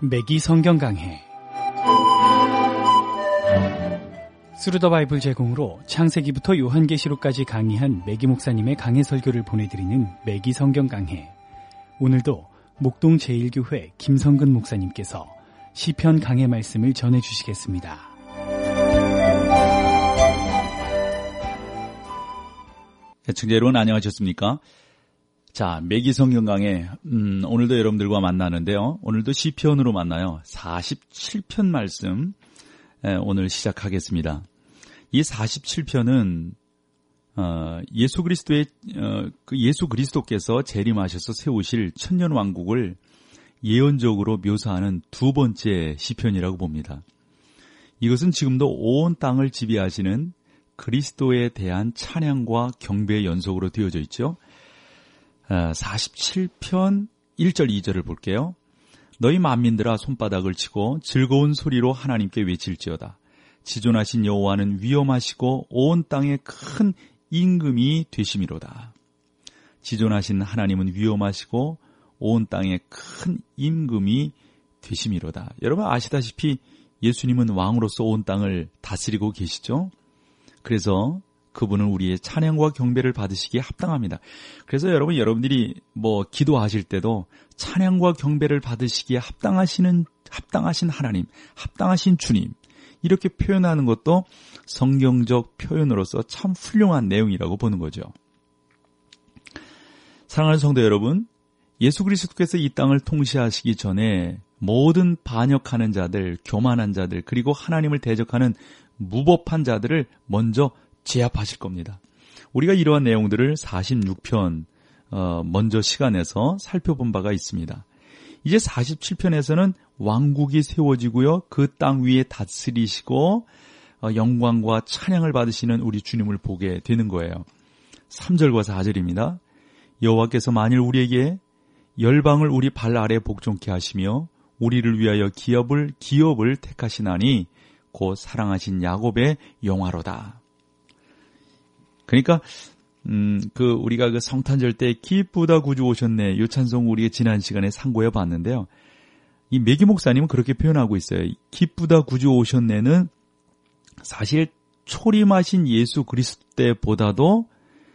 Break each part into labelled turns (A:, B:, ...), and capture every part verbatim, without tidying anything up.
A: 매기 성경 강해 스루더 바이블 제공으로 창세기부터 요한계시록까지 강의한 매기 목사님의 강해 설교를 보내드리는 매기 성경 강해. 오늘도 목동 제일교회 김성근 목사님께서 시편 강해 말씀을 전해주시겠습니다.
B: 애청자 여러분 안녕하셨습니까? 자, 매기 성경 강해, 음, 오늘도 여러분들과 만나는데요. 오늘도 시편으로 만나요. 사십칠 편 말씀 에, 오늘 시작하겠습니다. 이 사십칠 편은 어, 예수 그리스도의 어, 그 예수 그리스도께서 재림하셔서 세우실 천년 왕국을 예언적으로 묘사하는 두 번째 시편이라고 봅니다. 이것은 지금도 온 땅을 지배하시는 그리스도에 대한 찬양과 경배의 연속으로 되어져 있죠. 사십칠 편 일 절 이 절을 볼게요. 너희 만민들아 손바닥을 치고 즐거운 소리로 하나님께 외칠지어다. 지존하신 여호와는 위엄하시고 온 땅에 큰 임금이 되심이로다. 지존하신 하나님은 위엄하시고 온 땅에 큰 임금이 되심이로다. 여러분 아시다시피 예수님은 왕으로서 온 땅을 다스리고 계시죠. 그래서 그분은 우리의 찬양과 경배를 받으시기에 합당합니다. 그래서 여러분, 여러분들이 뭐 기도하실 때도 찬양과 경배를 받으시기에 합당하시는, 합당하신 하나님, 합당하신 주님, 이렇게 표현하는 것도 성경적 표현으로서 참 훌륭한 내용이라고 보는 거죠. 사랑하는 성도 여러분, 예수 그리스도께서 이 땅을 통치하시기 전에 모든 반역하는 자들, 교만한 자들, 그리고 하나님을 대적하는 무법한 자들을 먼저 제압하실 겁니다. 우리가 이러한 내용들을 사십육 편 어, 먼저 시간에서 살펴본 바가 있습니다. 이제 사십칠 편에서는 왕국이 세워지고요. 그 땅 위에 다스리시고 어, 영광과 찬양을 받으시는 우리 주님을 보게 되는 거예요. 삼 절과 사 절입니다. 여호와께서 만일 우리에게 열방을 우리 발 아래 복종케 하시며 우리를 위하여 기업을 기업을 택하시나니 곧 사랑하신 야곱의 영화로다. 그러니까 음, 그 우리가 그 성탄절 때 기쁘다 구주 오셨네, 요 찬송 우리가 지난 시간에 상고해 봤는데요. 이 매기 목사님은 그렇게 표현하고 있어요. 기쁘다 구주 오셨네는 사실 초림하신 예수 그리스도 때보다도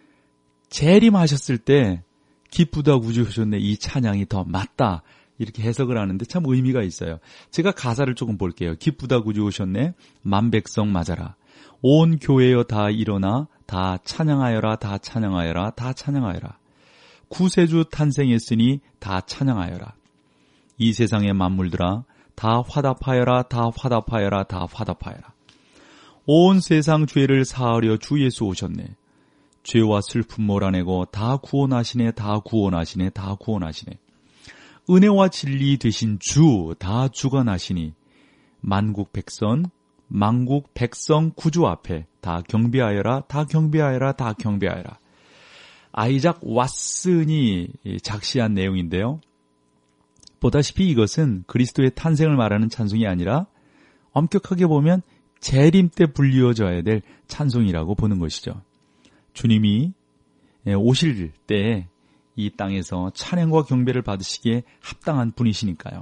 B: 재림하셨을 때 기쁘다 구주 오셨네, 이 찬양이 더 맞다, 이렇게 해석을 하는데 참 의미가 있어요. 제가 가사를 조금 볼게요. 기쁘다 구주 오셨네, 만백성 맞아라, 온 교회여 다 일어나 다 찬양하여라, 다 찬양하여라, 다 찬양하여라. 구세주 탄생했으니 다 찬양하여라. 이 세상의 만물들아 다 화답하여라, 다 화답하여라, 다 화답하여라. 온 세상 죄를 사하려 주 예수 오셨네. 죄와 슬픔 몰아내고 다 구원하시네, 다 구원하시네, 다 구원하시네. 은혜와 진리 되신 주 다 주관하시니 만국 백성 만국 백성 구주 앞에 다 경배하여라, 다 경배하여라, 다 경배하여라. 아이작 왓슨이 작시한 내용인데요. 보다시피 이것은 그리스도의 탄생을 말하는 찬송이 아니라 엄격하게 보면 재림 때 불리워져야 될 찬송이라고 보는 것이죠. 주님이 오실 때 이 땅에서 찬양과 경배를 받으시기에 합당한 분이시니까요.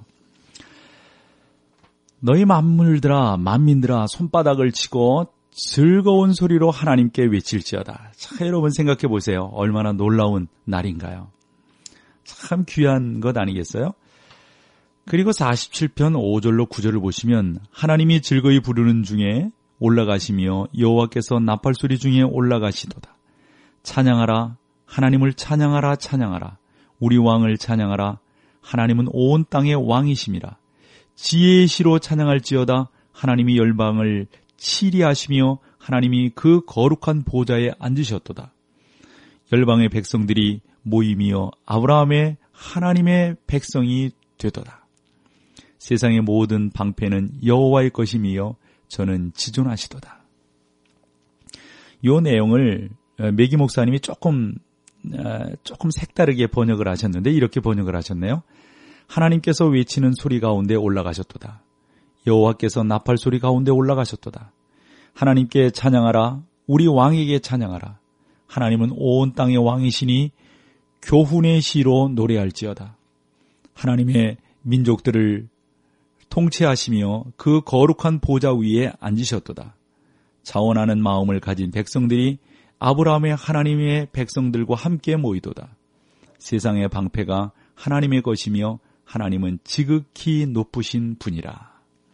B: 너희 만물들아, 만민들아, 손바닥을 치고 즐거운 소리로 하나님께 외칠지어다. 자, 여러분 생각해 보세요. 얼마나 놀라운 날인가요? 참 귀한 것 아니겠어요? 그리고 사십칠 편 오 절로 구 절을 보시면 하나님이 즐거이 부르는 중에 올라가시며 여호와께서 나팔소리 중에 올라가시도다. 찬양하라, 하나님을 찬양하라, 찬양하라. 우리 왕을 찬양하라. 하나님은 온 땅의 왕이심이라. 지혜의 시로 찬양할지어다. 하나님이 열방을 치리하시며 하나님이 그 거룩한 보좌에 앉으셨도다. 열방의 백성들이 모임이여 아브라함의 하나님의 백성이 되도다. 세상의 모든 방패는 여호와의 것이며 저는 지존하시도다. 이 내용을 매기 목사님이 조금 조금 색다르게 번역을 하셨는데 이렇게 번역을 하셨네요. 하나님께서 외치는 소리 가운데 올라가셨도다. 여호와께서 나팔 소리 가운데 올라가셨도다. 하나님께 찬양하라. 우리 왕에게 찬양하라. 하나님은 온 땅의 왕이시니 교훈의 시로 노래할지어다. 하나님의 민족들을 통치하시며 그 거룩한 보좌 위에 앉으셨도다. 자원하는 마음을 가진 백성들이 아브라함의 하나님의 백성들과 함께 모이도다. 세상의 방패가 하나님의 것이며 하나님은 지극히 높으신 분이라.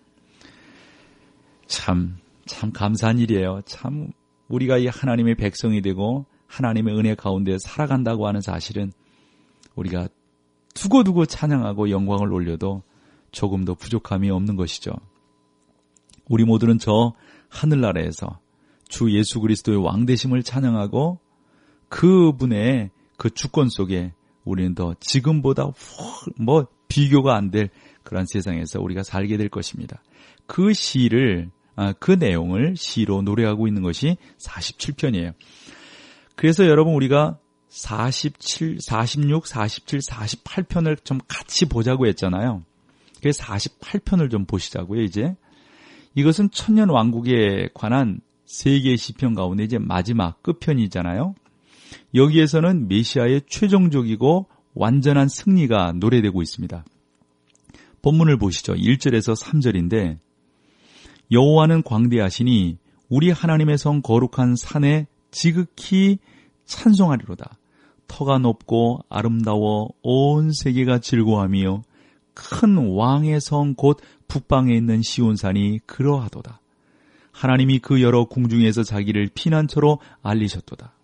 B: 참, 참 감사한 일이에요. 참 우리가 이 하나님의 백성이 되고 하나님의 은혜 가운데 살아간다고 하는 사실은 우리가 두고두고 찬양하고 영광을 올려도 조금도 부족함이 없는 것이죠. 우리 모두는 저 하늘나라에서 주 예수 그리스도의 왕되심을 찬양하고 그분의 그 주권 속에 우리는 더 지금보다 뭐 비교가 안 될 그런 세상에서 우리가 살게 될 것입니다. 그 시를, 그 내용을 시로 노래하고 있는 것이 사십칠 편이에요. 그래서 여러분 우리가 사십칠, 사십육, 사십칠, 사십팔 편을 좀 같이 보자고 했잖아요. 그래서 사십팔 편을 좀 보시자고요, 이제. 이것은 천년 왕국에 관한 세 개의 시편 가운데 이제 마지막 끝편이잖아요. 여기에서는 메시아의 최종적이고 완전한 승리가 노래되고 있습니다. 본문을 보시죠. 일 절에서 삼 절인데 여호와는 광대하시니 우리 하나님의 성 거룩한 산에 지극히 찬송하리로다. 터가 높고 아름다워 온 세계가 즐거워하며 큰 왕의 성 곧 북방에 있는 시온산이 그러하도다. 하나님이 그 여러 궁중에서 자기를 피난처로 알리셨도다.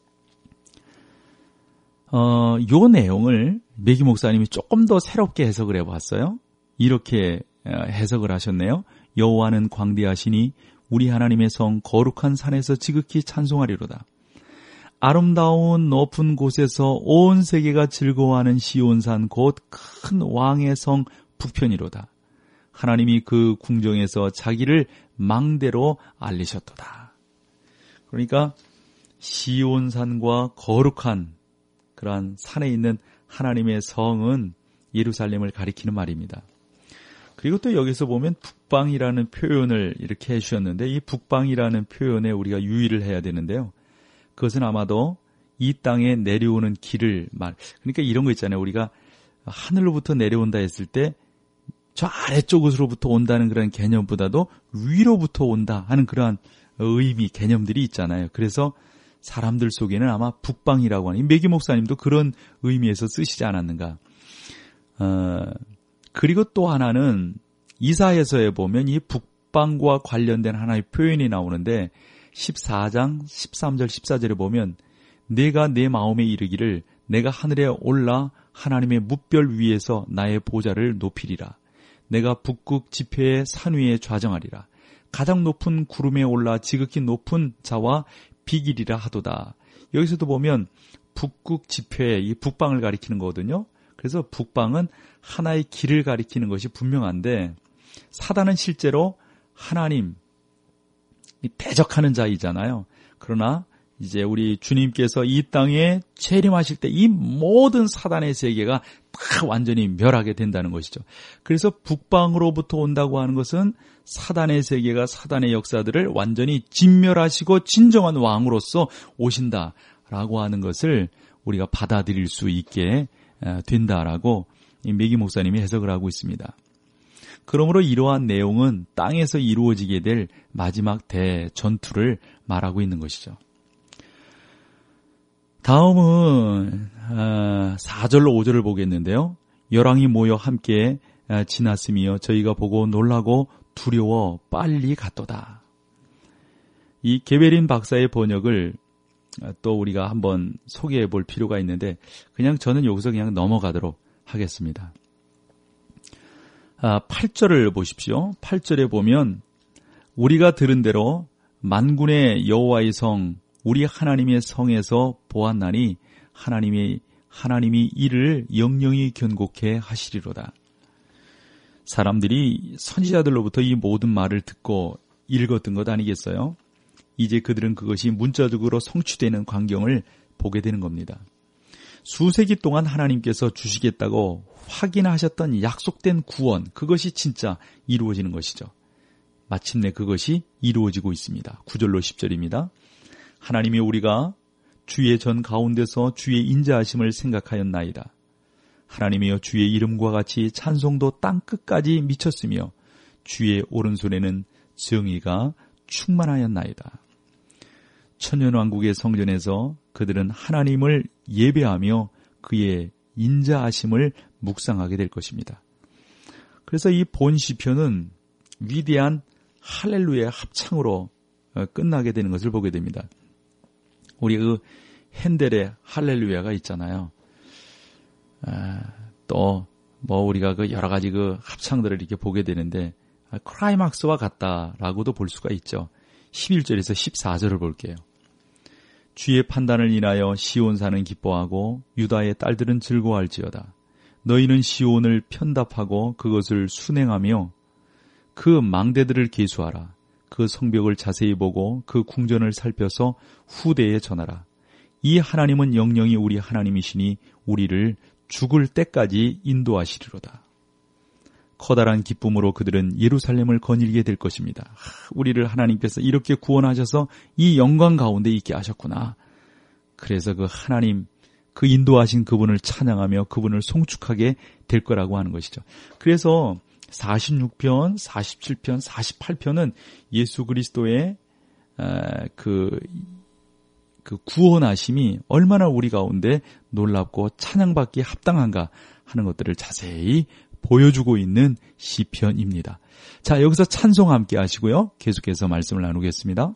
B: 어, 요 내용을 매기 목사님이 조금 더 새롭게 해석을 해봤어요. 이렇게 해석을 하셨네요. 여호와는 광대하시니 우리 하나님의 성 거룩한 산에서 지극히 찬송하리로다. 아름다운 높은 곳에서 온 세계가 즐거워하는 시온산 곧 큰 왕의 성 북편이로다. 하나님이 그 궁정에서 자기를 망대로 알리셨도다. 그러니까 시온산과 거룩한 그러한 산에 있는 하나님의 성은 예루살렘을 가리키는 말입니다. 그리고 또 여기서 보면 북방이라는 표현을 이렇게 해주셨는데 이 북방이라는 표현에 우리가 유의를 해야 되는데요. 그것은 아마도 이 땅에 내려오는 길을 말, 그러니까 이런 거 있잖아요. 우리가 하늘로부터 내려온다 했을 때 저 아래쪽으로부터 온다는 그런 개념보다도 위로부터 온다 하는 그러한 의미, 개념들이 있잖아요. 그래서 사람들 속에는 아마 북방이라고 하는, 매기 목사님도 그런 의미에서 쓰시지 않았는가. 어, 그리고 또 하나는 이사야서에 보면 이 북방과 관련된 하나의 표현이 나오는데 십사 장 십삼 절 십사 절에 보면 내가 내 마음에 이르기를 내가 하늘에 올라 하나님의 뭇별 위에서 나의 보좌를 높이리라. 내가 북극 지폐의 산 위에 좌정하리라. 가장 높은 구름에 올라 지극히 높은 자와 비기리라 하도다. 여기서도 보면 북극 지폐, 이 북방을 가리키는 거거든요. 그래서 북방은 하나의 길을 가리키는 것이 분명한데 사단은 실제로 하나님, 대적하는 자이잖아요. 그러나 이제 우리 주님께서 이 땅에 재림하실 때 이 모든 사단의 세계가 다 완전히 멸하게 된다는 것이죠. 그래서 북방으로부터 온다고 하는 것은 사단의 세계가 사단의 역사들을 완전히 진멸하시고 진정한 왕으로서 오신다라고 하는 것을 우리가 받아들일 수 있게 된다라고 매기 목사님이 해석을 하고 있습니다. 그러므로 이러한 내용은 땅에서 이루어지게 될 마지막 대전투를 말하고 있는 것이죠. 다음은 사 절로 오 절을 보겠는데요. 열왕이 모여 함께 지났으며 저희가 보고 놀라고 두려워 빨리 갔도다. 이 게베린 박사의 번역을 또 우리가 한번 소개해 볼 필요가 있는데 그냥 저는 여기서 그냥 넘어가도록 하겠습니다. 팔 절을 보십시오. 팔 절에 보면 우리가 들은 대로 만군의 여호와의 성 우리 하나님의 성에서 보았나니 하나님이 하나님이 이를 영영히 견고케 하시리로다. 사람들이 선지자들로부터 이 모든 말을 듣고 읽었던 것 아니겠어요? 이제 그들은 그것이 문자적으로 성취되는 광경을 보게 되는 겁니다. 수세기 동안 하나님께서 주시겠다고 확인하셨던 약속된 구원, 그것이 진짜 이루어지는 것이죠. 마침내 그것이 이루어지고 있습니다. 구 절로 십 절입니다. 하나님이 우리가 주의 전 가운데서 주의 인자하심을 생각하였나이다. 하나님이여 주의 이름과 같이 찬송도 땅끝까지 미쳤으며 주의 오른손에는 정의가 충만하였나이다. 천년왕국의 성전에서 그들은 하나님을 예배하며 그의 인자하심을 묵상하게 될 것입니다. 그래서 이 본 시편은 위대한 할렐루야 합창으로 끝나게 되는 것을 보게 됩니다. 우리 그 핸델의 할렐루야가 있잖아요. 아, 또 뭐 우리가 그 여러 가지 그 합창들을 이렇게 보게 되는데 크라이막스와 같다라고도 볼 수가 있죠. 십일 절에서 십사 절을 볼게요. 주의 판단을 인하여 시온산은 기뻐하고 유다의 딸들은 즐거워할지어다. 너희는 시온을 편답하고 그것을 순행하며 그 망대들을 계수하라. 그 성벽을 자세히 보고 그 궁전을 살펴서 후대에 전하라. 이 하나님은 영영이 우리 하나님이시니 우리를 죽을 때까지 인도하시리로다. 커다란 기쁨으로 그들은 예루살렘을 거닐게 될 것입니다. 하, 우리를 하나님께서 이렇게 구원하셔서 이 영광 가운데 있게 하셨구나. 그래서 그 하나님, 그 인도하신 그분을 찬양하며 그분을 송축하게 될 거라고 하는 것이죠. 그래서 사십육 편, 사십칠 편, 사십팔 편은 예수 그리스도의 그, 그 구원하심이 얼마나 우리 가운데 놀랍고 찬양받기에 합당한가 하는 것들을 자세히 보여주고 있는 시편입니다. 자, 여기서 찬송 함께 하시고요. 계속해서 말씀을 나누겠습니다.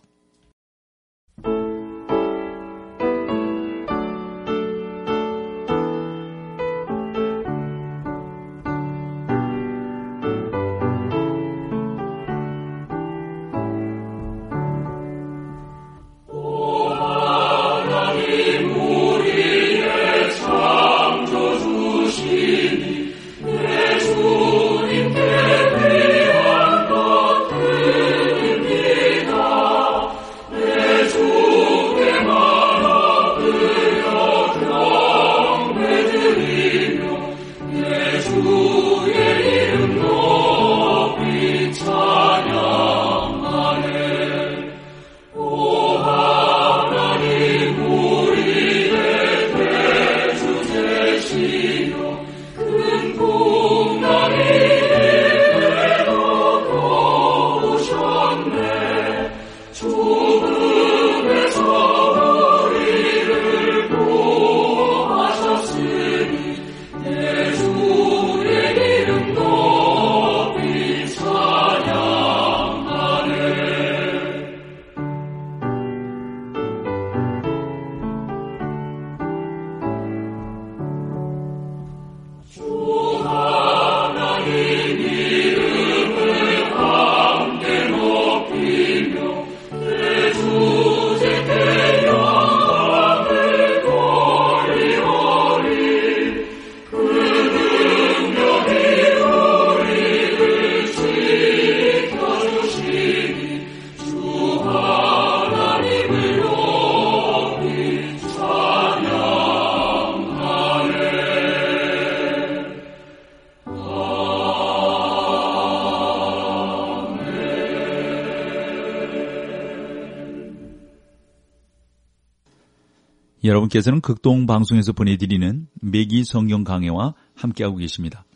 B: 여러분께서는 극동방송에서 보내드리는 매기 성경 강해와 함께하고 계십니다.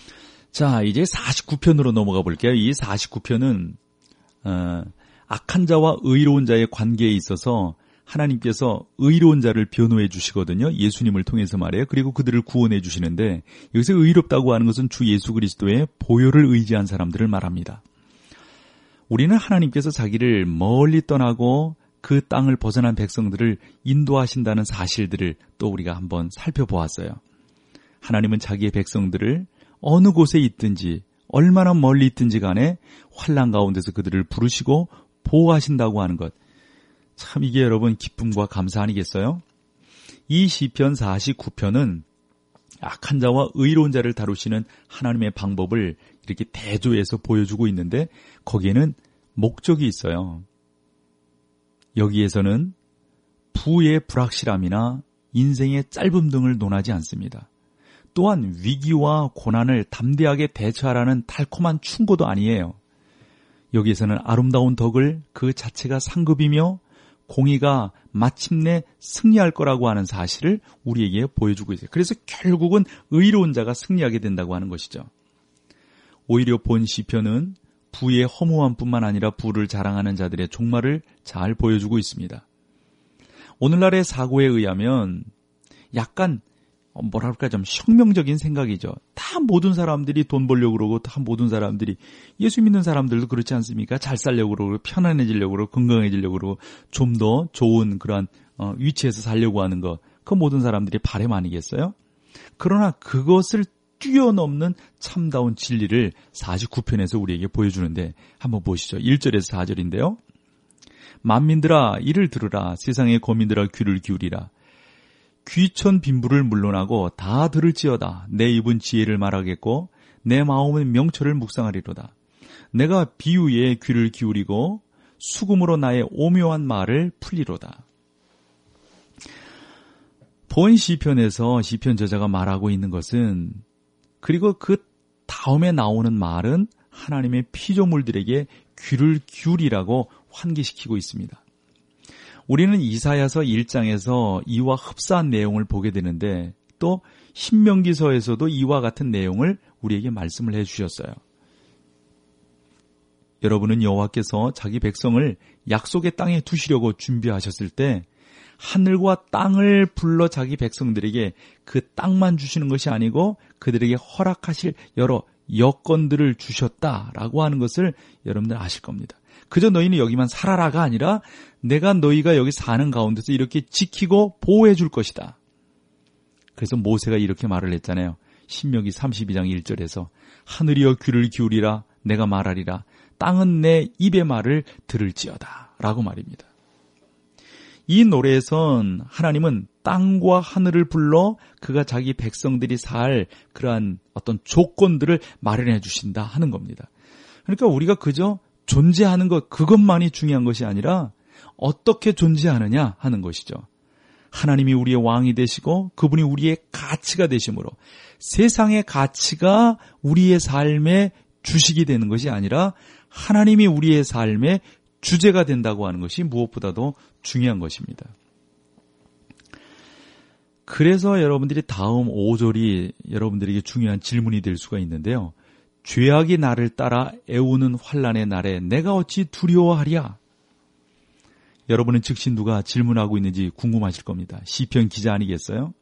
B: 자, 이제 사십구 편으로 넘어가 볼게요. 이 사십구 편은 어, 악한 자와 의로운 자의 관계에 있어서 하나님께서 의로운 자를 변호해 주시거든요. 예수님을 통해서 말해요. 그리고 그들을 구원해 주시는데 여기서 의롭다고 하는 것은 주 예수 그리스도의 보혈을 의지한 사람들을 말합니다. 우리는 하나님께서 자기를 멀리 떠나고 그 땅을 벗어난 백성들을 인도하신다는 사실들을 또 우리가 한번 살펴보았어요. 하나님은 자기의 백성들을 어느 곳에 있든지 얼마나 멀리 있든지 간에 환난 가운데서 그들을 부르시고 보호하신다고 하는 것. 참 이게 여러분 기쁨과 감사 아니겠어요? 이 시편 사십구 편은 악한 자와 의로운 자를 다루시는 하나님의 방법을 이렇게 대조해서 보여주고 있는데 거기에는 목적이 있어요. 여기에서는 부의 불확실함이나 인생의 짧음 등을 논하지 않습니다. 또한 위기와 고난을 담대하게 대처하라는 달콤한 충고도 아니에요. 여기에서는 아름다운 덕을 그 자체가 상급이며 공의가 마침내 승리할 거라고 하는 사실을 우리에게 보여주고 있어요. 그래서 결국은 의로운 자가 승리하게 된다고 하는 것이죠. 오히려 본 시편은 부의 허무함뿐만 아니라 부를 자랑하는 자들의 종말을 잘 보여주고 있습니다. 오늘날의 사고에 의하면 약간 뭐랄까 좀 혁명적인 생각이죠. 다 모든 사람들이 돈 벌려고 그러고 다 모든 사람들이 예수 믿는 사람들도 그렇지 않습니까? 잘 살려고 그러고 편안해지려고 그러고 건강해지려고 그러고 좀 더 좋은 그런 어, 위치에서 살려고 하는 거, 그 모든 사람들이 바람 아니겠어요? 그러나 그것을 뛰어넘는 참다운 진리를 사십구 편에서 우리에게 보여주는데 한번 보시죠. 일 절에서 사 절인데요. 만민들아 이를 들으라. 세상의 거민들아 귀를 기울이라. 귀천 빈부를 물러나고 다 들을지어다. 내 입은 지혜를 말하겠고 내 마음은 명철을 묵상하리로다. 내가 비유에 귀를 기울이고 수금으로 나의 오묘한 말을 풀리로다. 본 시편에서 시편 저자가 말하고 있는 것은, 그리고 그 다음에 나오는 말은 하나님의 피조물들에게 귀를 기울이라고 환기시키고 있습니다. 우리는 이사야서 일 장에서 이와 흡사한 내용을 보게 되는데 또 신명기서에서도 이와 같은 내용을 우리에게 말씀을 해주셨어요. 여러분은 여호와께서 자기 백성을 약속의 땅에 두시려고 준비하셨을 때 하늘과 땅을 불러 자기 백성들에게 그 땅만 주시는 것이 아니고 그들에게 허락하실 여러 여건들을 주셨다라고 하는 것을 여러분들 아실 겁니다. 그저 너희는 여기만 살아라가 아니라 내가 너희가 여기 사는 가운데서 이렇게 지키고 보호해 줄 것이다. 그래서 모세가 이렇게 말을 했잖아요. 신명기 삼십이 장 일 절에서 하늘이여 귀를 기울이라. 내가 말하리라. 땅은 내 입의 말을 들을지어다 라고 말입니다. 이 노래에선 하나님은 땅과 하늘을 불러 그가 자기 백성들이 살 그러한 어떤 조건들을 마련해 주신다 하는 겁니다. 그러니까 우리가 그저 존재하는 것, 그것만이 중요한 것이 아니라 어떻게 존재하느냐 하는 것이죠. 하나님이 우리의 왕이 되시고 그분이 우리의 가치가 되심으로 세상의 가치가 우리의 삶의 주식이 되는 것이 아니라 하나님이 우리의 삶의 주제가 된다고 하는 것이 무엇보다도 중요한 것입니다. 그래서 여러분들이 다음 오 절이 여러분들에게 중요한 질문이 될 수가 있는데요. 죄악이 나를 따라 애우는 환난의 날에 내가 어찌 두려워하랴? 여러분은 즉시 누가 질문하고 있는지 궁금하실 겁니다. 시편 기자 아니겠어요?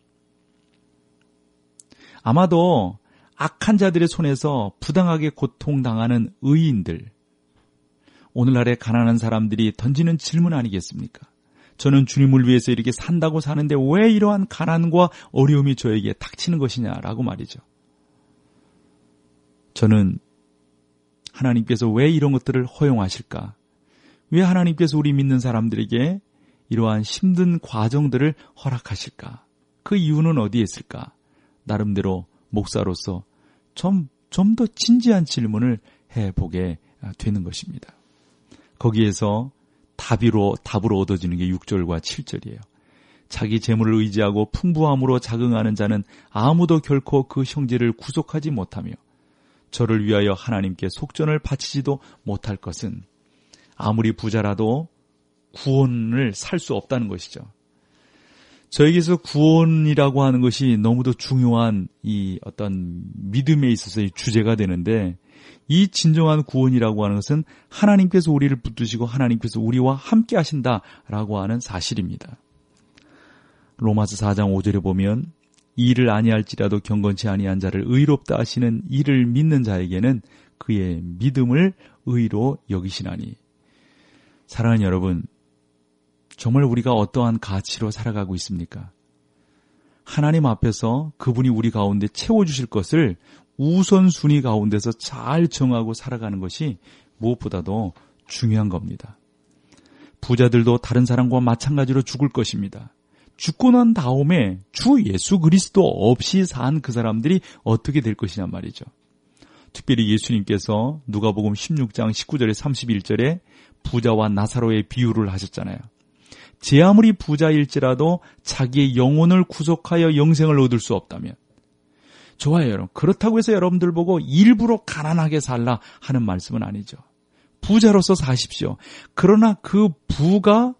B: 아마도 악한 자들의 손에서 부당하게 고통당하는 의인들, 오늘날의 가난한 사람들이 던지는 질문 아니겠습니까? 저는 주님을 위해서 이렇게 산다고 사는데 왜 이러한 가난과 어려움이 저에게 닥치는 것이냐라고 말이죠. 저는 하나님께서 왜 이런 것들을 허용하실까? 왜 하나님께서 우리 믿는 사람들에게 이러한 힘든 과정들을 허락하실까? 그 이유는 어디에 있을까? 나름대로 목사로서 좀, 좀 더 진지한 질문을 해보게 되는 것입니다. 거기에서 답으로, 답으로 얻어지는 게 육 절과 칠 절이에요. 자기 재물을 의지하고 풍부함으로 자긍하는 자는 아무도 결코 그 형제를 구속하지 못하며 저를 위하여 하나님께 속전을 바치지도 못할 것은 아무리 부자라도 구원을 살 수 없다는 것이죠. 저에게서 구원이라고 하는 것이 너무도 중요한 이 어떤 믿음에 있어서의 주제가 되는데, 이 진정한 구원이라고 하는 것은 하나님께서 우리를 붙드시고 하나님께서 우리와 함께 하신다라고 하는 사실입니다. 로마서 사 장 오 절에 보면 이 일을 아니할지라도 경건치 아니한 자를 의롭다 하시는 이를 믿는 자에게는 그의 믿음을 의로 여기시나니. 사랑하는 여러분, 정말 우리가 어떠한 가치로 살아가고 있습니까? 하나님 앞에서 그분이 우리 가운데 채워주실 것을 우선순위 가운데서 잘 정하고 살아가는 것이 무엇보다도 중요한 겁니다. 부자들도 다른 사람과 마찬가지로 죽을 것입니다. 죽고 난 다음에 주 예수 그리스도 없이 산 그 사람들이 어떻게 될 것이냐 말이죠. 특별히 예수님께서 누가복음 십육 장 십구 절에 삼십일 절에 부자와 나사로의 비유를 하셨잖아요. 제 아무리 부자일지라도 자기의 영혼을 구속하여 영생을 얻을 수 없다면, 좋아요 여러분, 그렇다고 해서 여러분들 보고 일부러 가난하게 살라 하는 말씀은 아니죠. 부자로서 사십시오. 그러나 그 부가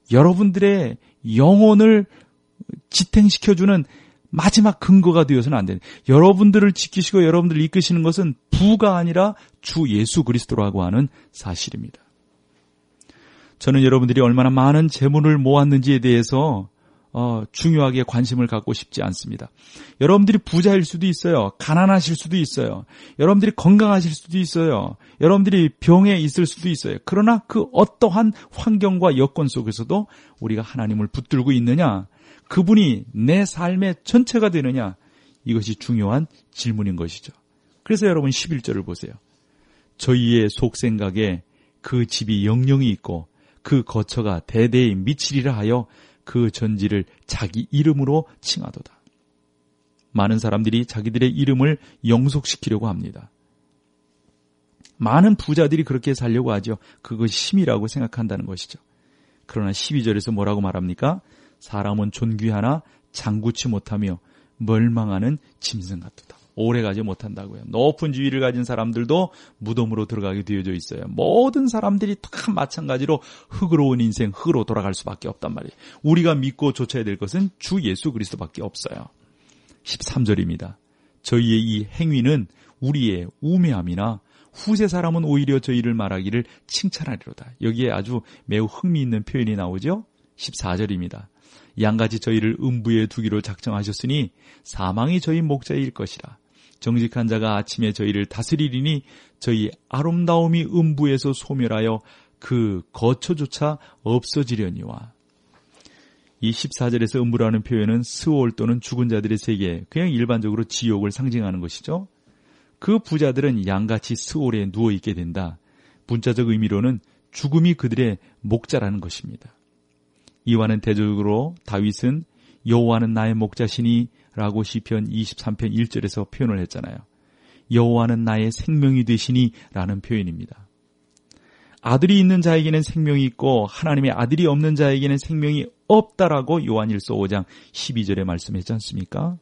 B: 여러분들의 영혼을 지탱시켜주는 마지막 근거가 되어서는 안 돼요. 여러분들을 지키시고 여러분들을 이끄시는 것은 부가 아니라 주 예수 그리스도라고 하는 사실입니다. 저는 여러분들이 얼마나 많은 재물을 모았는지에 대해서 어, 중요하게 관심을 갖고 싶지 않습니다. 여러분들이 부자일 수도 있어요. 가난하실 수도 있어요. 여러분들이 건강하실 수도 있어요. 여러분들이 병에 있을 수도 있어요. 그러나 그 어떠한 환경과 여건 속에서도 우리가 하나님을 붙들고 있느냐, 그분이 내 삶의 전체가 되느냐, 이것이 중요한 질문인 것이죠. 그래서 여러분 십일 절을 보세요. 저희의 속생각에 그 집이 영영이 있고 그 거처가 대대에 미치리라 하여 그 전지를 자기 이름으로 칭하도다. 많은 사람들이 자기들의 이름을 영속시키려고 합니다. 많은 부자들이 그렇게 살려고 하죠. 그것이 힘이라고 생각한다는 것이죠. 그러나 십이 절에서 뭐라고 말합니까? 사람은 존귀하나 장구치 못하며 멸망하는 짐승 같도다. 오래가지 못한다고요. 높은 지위를 가진 사람들도 무덤으로 들어가게 되어져 있어요. 모든 사람들이 다 마찬가지로 흙으로 온 인생, 흙으로 돌아갈 수밖에 없단 말이에요. 우리가 믿고 좇아야 될 것은 주 예수 그리스도밖에 없어요. 십삼 절입니다. 저희의 이 행위는 우리의 우매함이나 후세 사람은 오히려 저희를 말하기를 칭찬하리로다. 여기에 아주 매우 흥미있는 표현이 나오죠. 십사 절입니다. 양같이 저희를 음부에 두기로 작정하셨으니 사망이 저희 목자일 것이라. 정직한 자가 아침에 저희를 다스리리니 저희 아름다움이 음부에서 소멸하여 그 거처조차 없어지려니와. 이 십사 절에서 음부라는 표현은 스올 또는 죽은 자들의 세계, 그냥 일반적으로 지옥을 상징하는 것이죠. 그 부자들은 양같이 스올에 누워있게 된다. 문자적 의미로는 죽음이 그들의 목자라는 것입니다. 이와는 대조적으로 다윗은 여호와는 나의 목자시니 라고 시편 이십삼 편 일 절에서 표현을 했잖아요. 여호와는 나의 생명이 되시니 라는 표현입니다. 아들이 있는 자에게는 생명이 있고 하나님의 아들이 없는 자에게는 생명이 없다라고 요한일서 오 장 십이 절에 말씀했지 않습니까?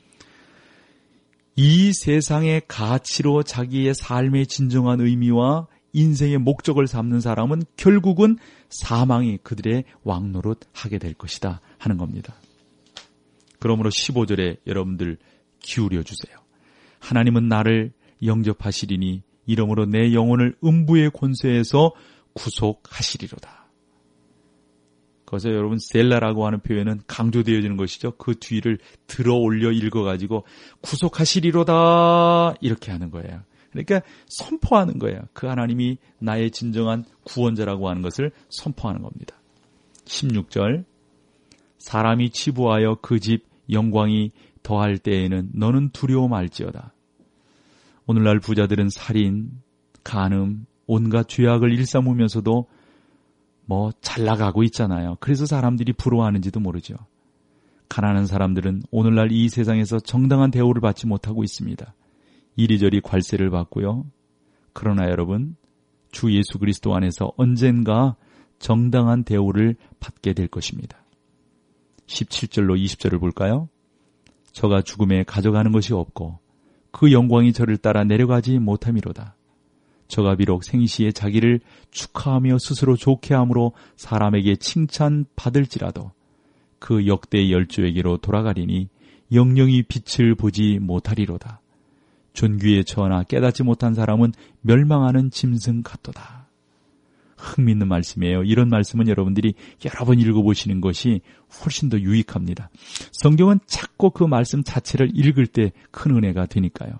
B: 이 세상의 가치로 자기의 삶의 진정한 의미와 인생의 목적을 삼는 사람은 결국은 사망이 그들의 왕노릇 하게 될 것이다 하는 겁니다. 그러므로 십오 절에 여러분들 기울여 주세요. 하나님은 나를 영접하시리니 이러므로 내 영혼을 음부의 권세에서 구속하시리로다. 거기서 여러분 셀라라고 하는 표현은 강조되어지는 것이죠. 그 뒤를 들어 올려 읽어가지고 구속하시리로다 이렇게 하는 거예요. 그러니까 선포하는 거예요. 그 하나님이 나의 진정한 구원자라고 하는 것을 선포하는 겁니다. 십육 절 사람이 치부하여 그 집 영광이 더할 때에는 너는 두려워 말지어다. 오늘날 부자들은 살인, 간음, 온갖 죄악을 일삼으면서도 뭐 잘 나가고 있잖아요. 그래서 사람들이 부러워하는지도 모르죠. 가난한 사람들은 오늘날 이 세상에서 정당한 대우를 받지 못하고 있습니다. 이리저리 관세를 받고요. 그러나 여러분, 주 예수 그리스도 안에서 언젠가 정당한 대우를 받게 될 것입니다. 십칠 절로 이십 절을 볼까요? 저가 죽음에 가져가는 것이 없고 그 영광이 저를 따라 내려가지 못함이로다. 저가 비록 생시에 자기를 축하하며 스스로 좋게 함으로 사람에게 칭찬받을지라도 그 역대의 열조에게로 돌아가리니 영영이 빛을 보지 못하리로다. 존귀에 처하나 깨닫지 못한 사람은 멸망하는 짐승 같도다. 흥미있는 말씀이에요. 이런 말씀은 여러분들이 여러 번 읽어보시는 것이 훨씬 더 유익합니다. 성경은 자꾸 그 말씀 자체를 읽을 때 큰 은혜가 되니까요.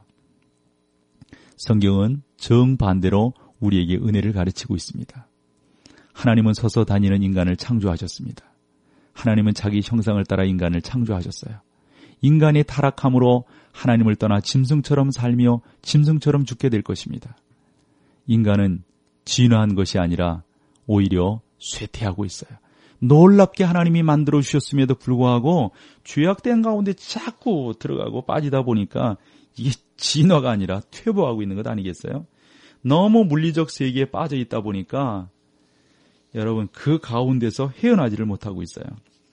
B: 성경은 정반대로 우리에게 은혜를 가르치고 있습니다. 하나님은 서서 다니는 인간을 창조하셨습니다. 하나님은 자기 형상을 따라 인간을 창조하셨어요. 인간이 타락함으로 하나님을 떠나 짐승처럼 살며 짐승처럼 죽게 될 것입니다. 인간은 진화한 것이 아니라 오히려 쇠퇴하고 있어요. 놀랍게 하나님이 만들어 주셨음에도 불구하고 죄악된 가운데 자꾸 들어가고 빠지다 보니까 이게 진화가 아니라 퇴보하고 있는 것 아니겠어요? 너무 물리적 세계에 빠져 있다 보니까 여러분 그 가운데서 헤어나지를 못하고 있어요.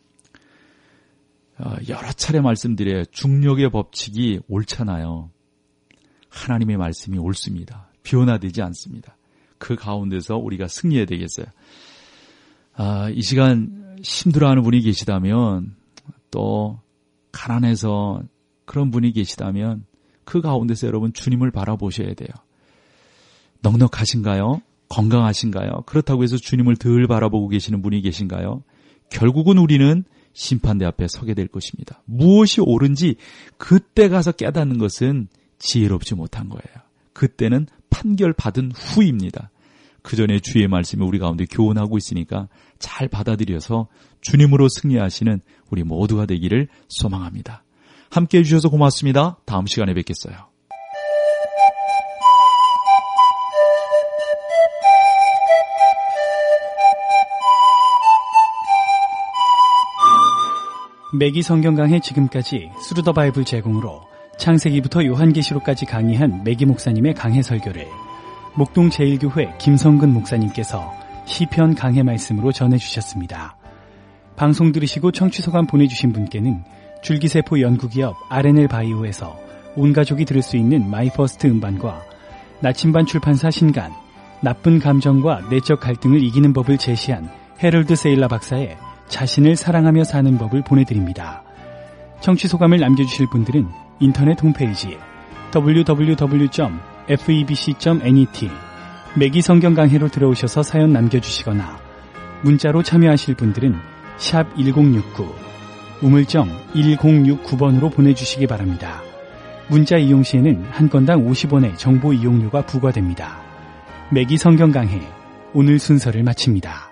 B: 여러 차례 말씀드려요. 중력의 법칙이 옳잖아요. 하나님의 말씀이 옳습니다. 변화되지 않습니다. 그 가운데서 우리가 승리해야 되겠어요. 아, 이 시간 힘들어하는 분이 계시다면, 또 가난해서 그런 분이 계시다면 그 가운데서 여러분 주님을 바라보셔야 돼요. 넉넉하신가요? 건강하신가요? 그렇다고 해서 주님을 덜 바라보고 계시는 분이 계신가요? 결국은 우리는 심판대 앞에 서게 될 것입니다. 무엇이 옳은지 그때 가서 깨닫는 것은 지혜롭지 못한 거예요. 그때는 판결받은 후입니다. 그 전에 주의 말씀이 우리 가운데 교훈하고 있으니까 잘 받아들여서 주님으로 승리하시는 우리 모두가 되기를 소망합니다. 함께해 주셔서 고맙습니다. 다음 시간에 뵙겠어요.
A: 매기 성경 강해 지금까지 스루 더 바이블 제공으로 창세기부터 요한계시록까지 강의한 매기 목사님의 강해 설교를 목동 제일교회 김성근 목사님께서 시편 강해 말씀으로 전해주셨습니다. 방송 들으시고 청취 소감 보내주신 분께는 줄기세포 연구기업 알엔엘 바이오에서 온 가족이 들을 수 있는 마이퍼스트 음반과 나침반 출판사 신간 나쁜 감정과 내적 갈등을 이기는 법을 제시한 해럴드 세일라 박사의 자신을 사랑하며 사는 법을 보내드립니다. 청취 소감을 남겨주실 분들은 인터넷 홈페이지 더블유 더블유 더블유 점 페브이비씨 점 넷 매기 성경 강해로 들어오셔서 사연 남겨주시거나 문자로 참여하실 분들은 샵 일공육구 우물정 일공육구 번으로 보내주시기 바랍니다. 문자 이용 시에는 한 건당 오십 원의 정보 이용료가 부과됩니다. 매기 성경 강해 오늘 순서를 마칩니다.